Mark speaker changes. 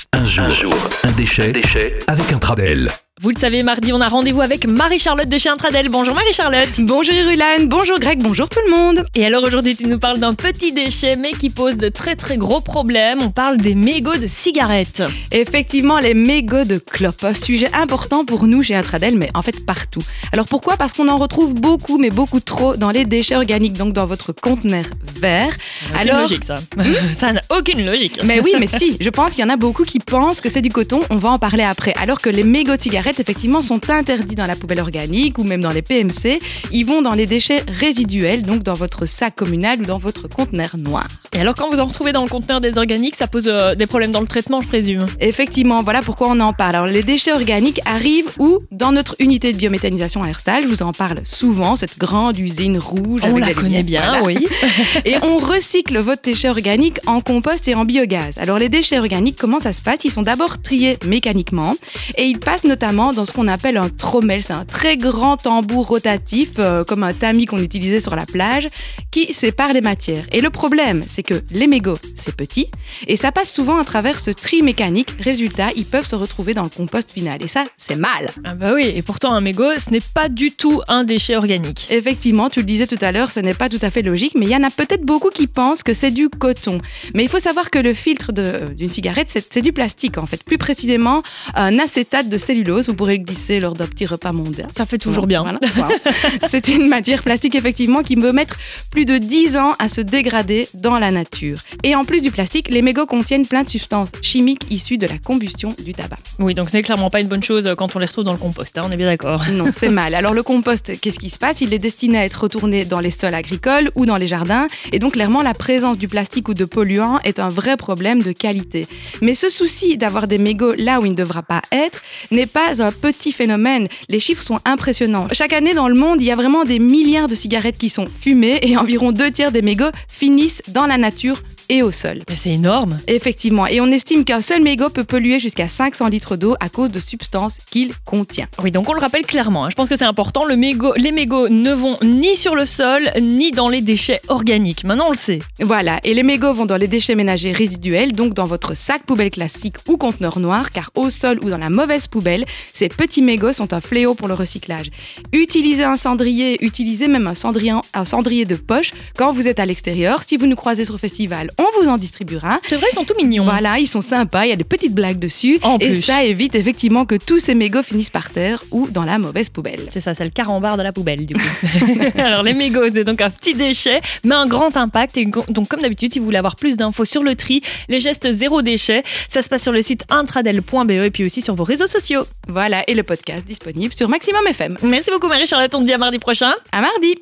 Speaker 1: Un jour, un déchet avec Intradel.
Speaker 2: Vous le savez, mardi, on a rendez-vous avec Marie-Charlotte de chez Intradel. Bonjour Marie-Charlotte.
Speaker 3: Bonjour Irulan, bonjour Greg, bonjour tout le monde.
Speaker 2: Et alors aujourd'hui, tu nous parles d'un petit déchet, mais qui pose de très très gros problèmes. On parle des mégots de cigarettes.
Speaker 3: Effectivement, les mégots de clopes, un sujet important pour nous chez Intradel, mais en fait partout. Alors pourquoi ? Parce qu'on en retrouve beaucoup, mais beaucoup trop dans les déchets organiques, donc dans votre conteneur vert.
Speaker 2: Aucune logique ça. Ça n'a aucune logique.
Speaker 3: Mais oui, mais si, je pense qu'il y en a beaucoup qui pensent que c'est du coton, on va en parler après. Alors que les mégots de cigarettes, effectivement, sont interdits dans la poubelle organique ou même dans les PMC. Ils vont dans les déchets résiduels, donc dans votre sac communal ou dans votre conteneur noir.
Speaker 2: Et alors quand vous en retrouvez dans le conteneur des organiques, ça pose des problèmes dans le traitement, je présume.
Speaker 3: Effectivement, voilà pourquoi on en parle. Alors les déchets organiques arrivent où ? Dans notre unité de biométhanisation à Herstal, je vous en parle souvent, cette grande usine rouge.
Speaker 2: On
Speaker 3: avec
Speaker 2: la
Speaker 3: des
Speaker 2: connaît
Speaker 3: lumières,
Speaker 2: bien,
Speaker 3: voilà.
Speaker 2: oui.
Speaker 3: Et on recycle votre déchet organique en compost et en biogaz. Alors les déchets organiques, comment ça se passe ? Ils sont d'abord triés mécaniquement et ils passent notamment dans ce qu'on appelle un trommel. C'est un très grand tambour rotatif, comme un tamis qu'on utilisait sur la plage, qui sépare les matières. Et le problème, c'est que les mégots, c'est petit et ça passe souvent à travers ce tri mécanique. Résultat, ils peuvent se retrouver dans le compost final. Et ça, c'est mal.
Speaker 2: Ah bah oui, et pourtant un mégot, ce n'est pas du tout un déchet organique.
Speaker 3: Effectivement, tu le disais tout à l'heure, ce n'est pas tout à fait logique, mais il y en a peut-être beaucoup qui pensent que c'est du coton. Mais il faut savoir que le filtre d'une cigarette, c'est du plastique en fait. Plus précisément, un acétate de cellulose. Vous pourrez le glisser lors d'un petit repas mondain.
Speaker 2: Ça fait toujours bien.
Speaker 3: Voilà, c'est une matière plastique effectivement qui peut mettre plus de 10 ans à se dégrader dans la nature. Et en plus du plastique, les mégots contiennent plein de substances chimiques issues de la combustion du tabac.
Speaker 2: Oui, donc c'est clairement pas une bonne chose quand on les retrouve dans le compost, hein, on est bien d'accord.
Speaker 3: Non, c'est mal. Alors le compost, qu'est-ce qui se passe ? Il est destiné à être retourné dans les sols agricoles ou dans les jardins. Et donc clairement, la présence du plastique ou de polluants est un vrai problème de qualité. Mais ce souci d'avoir des mégots là où il ne devra pas être n'est pas un petit phénomène. Les chiffres sont impressionnants. Chaque année dans le monde, il y a vraiment des milliards de cigarettes qui sont fumées et environ 2/3 des mégots finissent dans la nature et au sol.
Speaker 2: Mais c'est énorme.
Speaker 3: Effectivement, et on estime qu'un seul mégot peut polluer jusqu'à 500 litres d'eau à cause de substances qu'il contient.
Speaker 2: Oui, donc on le rappelle clairement, hein. Je pense que c'est important, les mégots ne vont ni sur le sol, ni dans les déchets organiques. Maintenant, on le sait.
Speaker 3: Voilà, et les mégots vont dans les déchets ménagers résiduels, donc dans votre sac poubelle classique ou conteneur noir, car au sol ou dans la mauvaise poubelle, ces petits mégots sont un fléau pour le recyclage. Utilisez un cendrier, utilisez même un cendrier de poche quand vous êtes à l'extérieur. Si vous nous croisez sur le festival, on vous en distribuera.
Speaker 2: C'est vrai, ils sont tout mignons.
Speaker 3: Voilà, ils sont sympas, il y a des petites blagues dessus.
Speaker 2: En
Speaker 3: et
Speaker 2: plus.
Speaker 3: ça évite effectivement que tous ces mégots finissent par terre ou dans la mauvaise poubelle.
Speaker 2: C'est ça, c'est le carambar de la poubelle du coup. Alors les mégots, c'est donc un petit déchet, mais un grand impact. Et donc comme d'habitude, si vous voulez avoir plus d'infos sur le tri, les gestes zéro déchet, ça se passe sur le site intradel.be et puis aussi sur vos réseaux sociaux.
Speaker 3: Voilà, et le podcast disponible sur Maximum FM.
Speaker 2: Merci beaucoup Marie-Charlotte, on te dit à mardi prochain.
Speaker 3: À mardi.